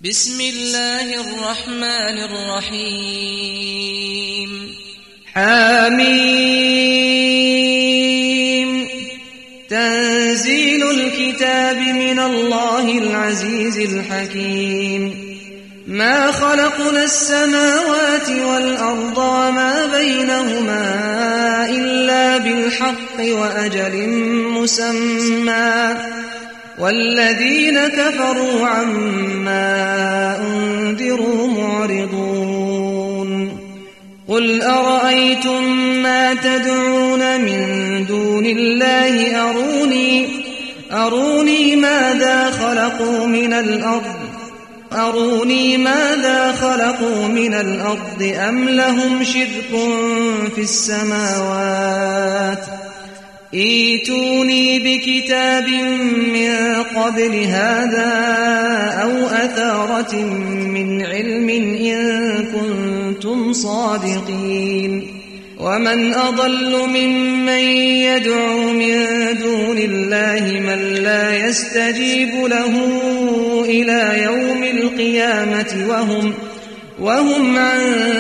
بسم الله الرحمن الرحيم حميم تنزيل الكتاب من الله العزيز الحكيم ما خلقنا السماوات والأرض وما بينهما إلا بالحق وأجل مسمى والذين كفروا عما أنذروا معرضون قل أرأيتم ما تدعون من دون الله أروني ماذا خلقوا من الأرض أم لهم شرك في السماوات ائتوني بكتاب من قبل هذا أو أثارة من علم إن كنتم صادقين ومن أضل ممن يدعو من دون الله من لا يستجيب له إلى يوم القيامة وهم عن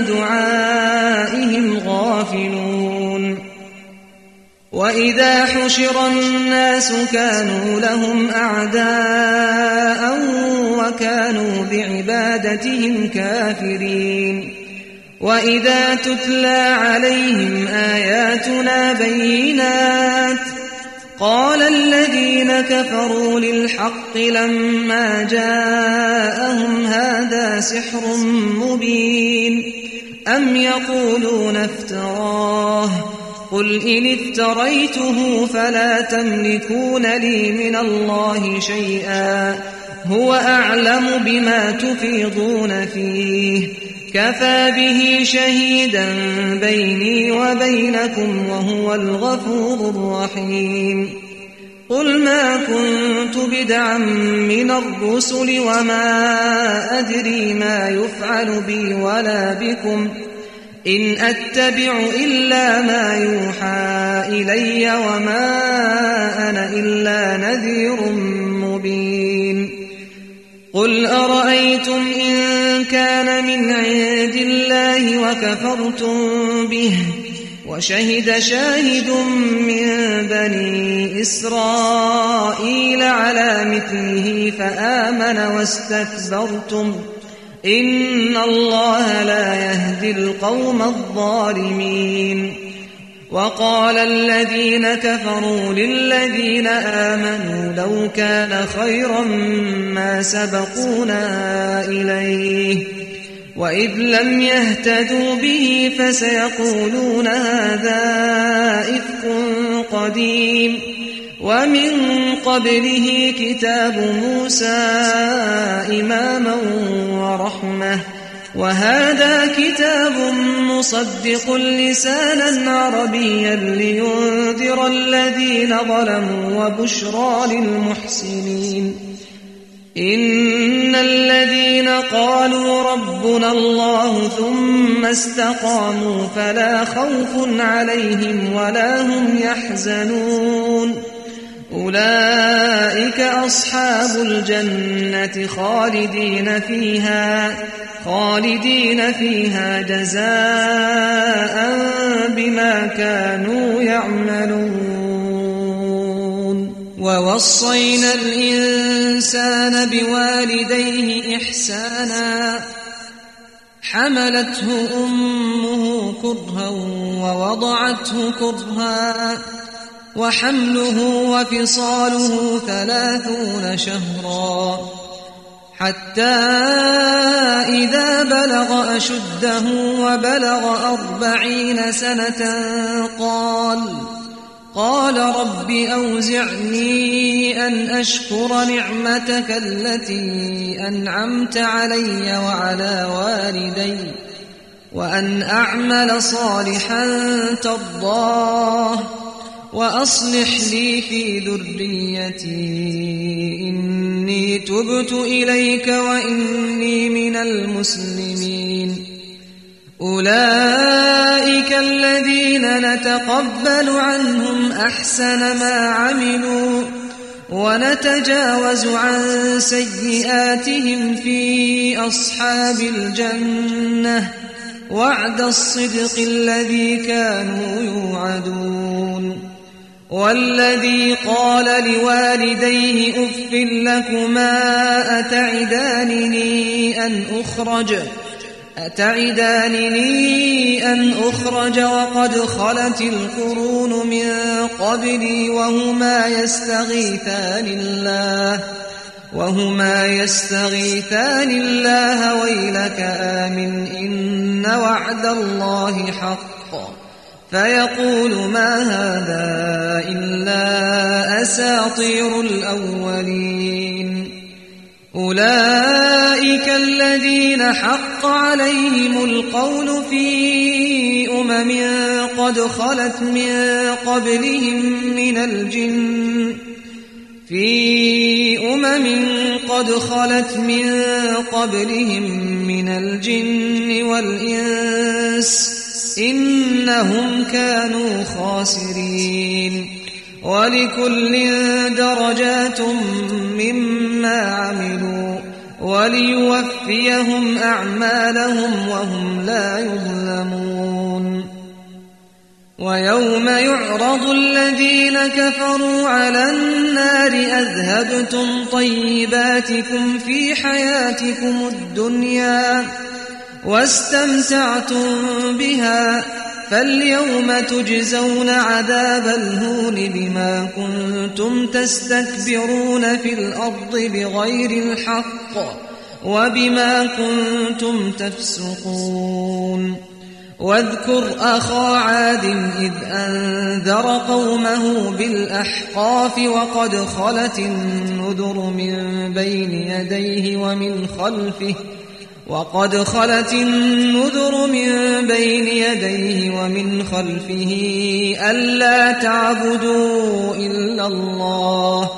دعائهم غافلون وإذا حشر الناس كانوا لهم أعداء وكانوا بعبادتهم كافرين وإذا تتلى عليهم آياتنا بينات قال الذين كفروا للحق لما جاءهم هذا سحر مبين أم يقولون افتراه قل إن افتريته فلا تملكون لي من الله شيئا هو أعلم بما تفيضون فيه كفى به شهيدا بيني وبينكم وهو الغفور الرحيم قل ما كنت بدعا من الرسل وما أدري ما يفعل بي ولا بكم إن أتبع إلا ما يوحى إلي وما أنا إلا نذير مبين قل أرأيتم إن كان من عند الله وكفرتم به وشهد شاهد من بني إسرائيل على مثله فآمن واستكبرتم إن الله لا يهدي القوم الظالمين وقال الذين كفروا للذين آمنوا لو كان خيرا ما سبقونا إليه وإذ لم يهتدوا به فسيقولون هذا إفك قديم ومن قبله كتاب موسى إماما ورحمة وهذا كتاب مصدق لسانا عربيا لينذر الذين ظلموا وبشرى للمحسنين إن الذين قالوا ربنا الله ثم استقاموا فلا خوف عليهم ولا هم يحزنون أولئك أصحاب الجنة خالدين فيها جزاء بما كانوا يعملون ووصينا الإنسان بوالديه إحسانا حملته أمه كرها ووضعته كرها وحمله وفصاله 30 شهرا حتى إذا بلغ أشده وبلغ 40 سنة قال رب أوزعني أن أشكر نعمتك التي أنعمت علي وعلى والدي وأن أعمل صالحا ترضاه وأصلح لي في ذريتي إني تبت إليك وإني من المسلمين أولئك الذين نتقبل عنهم أحسن ما عملوا ونتجاوز عن سيئاتهم في أصحاب الجنة وعد الصدق الذي كانوا يوعدون والذي قال لوالديه أف لكما أتعدانني أن أخرج وقد خلت القرون من قبلي وهما يستغيثان الله ويلك آمن إن وعد الله حق فيقول ما هذا إلا أساطير الأولين أولئك الذين حق عليهم القول في أمم قد خلت من قبلهم من الجن والإنس إنهم كانوا خاسرين ولكل درجات مما عملوا وليوفيهم أعمالهم وهم لا يظلمون ويوم يعرض الذين كفروا على النار أذهبتم طيباتكم في حياتكم الدنيا واستمتعتم بها فاليوم تجزون عذاب الهون بما كنتم تستكبرون في الأرض بغير الحق وبما كنتم تفسقون واذكر أخا عاد إذ أنذر قومه بالأحقاف وقد خلت النذر من بين يديه ومن خلفه ألا تعبدوا إلا الله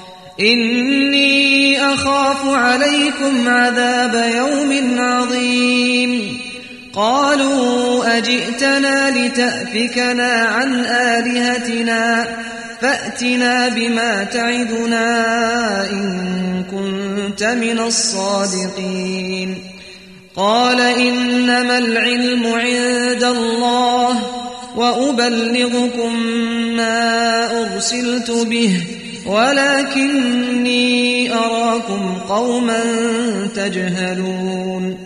إني أخاف عليكم عذاب يوم عظيم قالوا أجئتنا لتأفكنا عن آلهتنا فأتنا بما تعدنا إن كنت من الصادقين قال إنما العلم عند الله وأبلغكم ما أرسلت به ولكني أراكم قوما تجهلون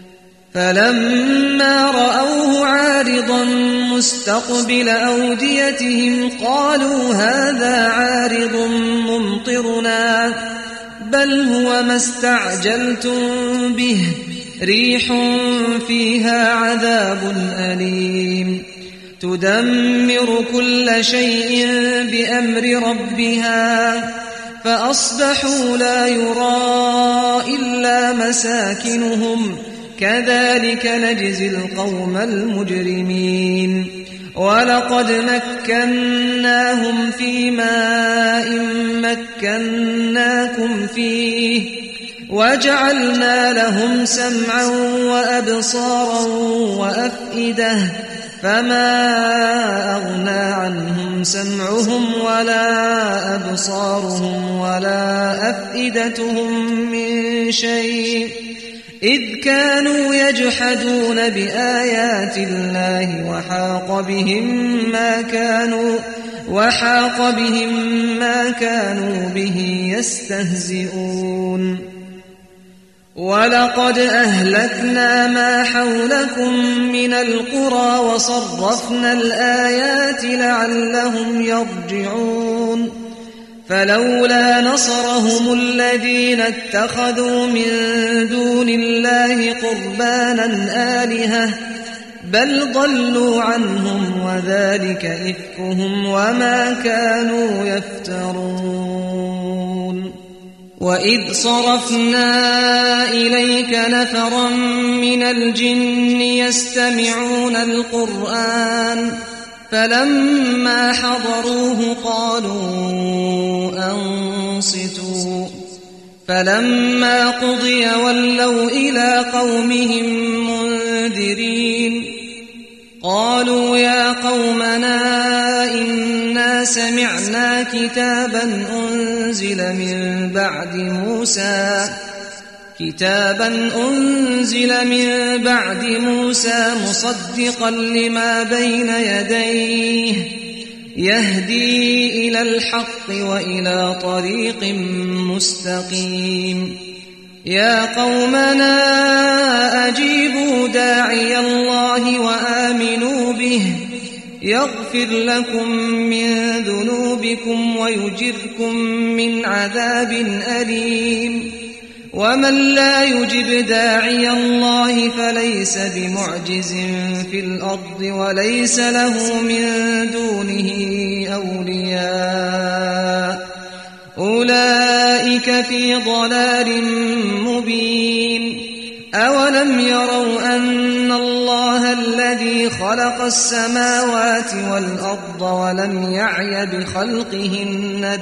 فلما رأوه عارضا مستقبل أوديتهم قالوا هذا عارض ممطرنا بل هو ما استعجلتم به ريح فيها عذاب أليم تدمر كل شيء بأمر ربها فأصبحوا لا يرى إلا مساكنهم كذلك نجزي القوم المجرمين ولقد مكناهم في ماء مكناكم فيه وجعلنا لهم سمعا وأبصارا وأفئدة فما أغنى عنهم سمعهم ولا أبصارهم ولا أفئدتهم من شيء إذ كانوا يجحدون بآيات الله وحاق بهم ما كانوا به يستهزئون ولقد أهلكنا ما حولكم من القرى وصرفنا الآيات لعلهم يرجعون فلولا نصرهم الذين اتخذوا من دون الله قربانا آلهة بل ضلوا عنهم وذلك إفكهم وما كانوا يفترون وإذ صرفنا إليك نفرا من الجن يستمعون القرآن فلما حضروه قالوا أنصتوا فلما قضي ولوا إلى قومهم منذرين قالوا يا قومنا إنا سمعنا كتابا أنزل من بعد موسى مصدقا لما بين يديه يهدي إلى الحق وإلى طريق مستقيم يا قومنا أجيبوا داعي الله وآمنوا به يغفر لكم من ذنوبكم ويجركم من عذاب أليم ومن لا يجب داعي الله فليس بمعجز في الأرض وليس له من دونه أولياء أولئك في ضلال مبين أولم يروا أن الله الذي خلق السماوات والأرض ولم يعي بخلقهن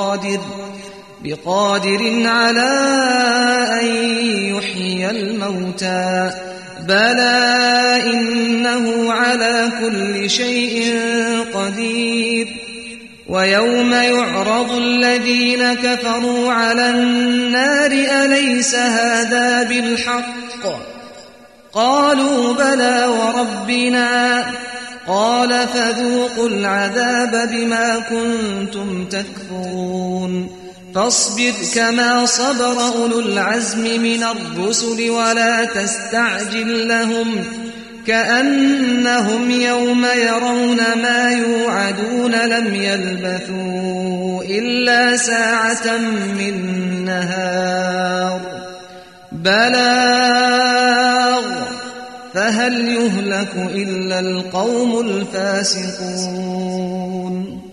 بقادر على أن يحيي الموتى بلى إنه على كل شيء قدير ويوم يعرض الذين كفروا على النار أليس هذا بالحق قالوا بلى وربنا قال فذوقوا العذاب بما كنتم تكفرون فاصبر كما صبر أولو العزم من الرسل ولا تستعجل لهم كأنهم يوم يرون ما يوعدون لم يلبثوا إلا ساعة من نهار بلاغ فهل يهلك إلا القوم الفاسقون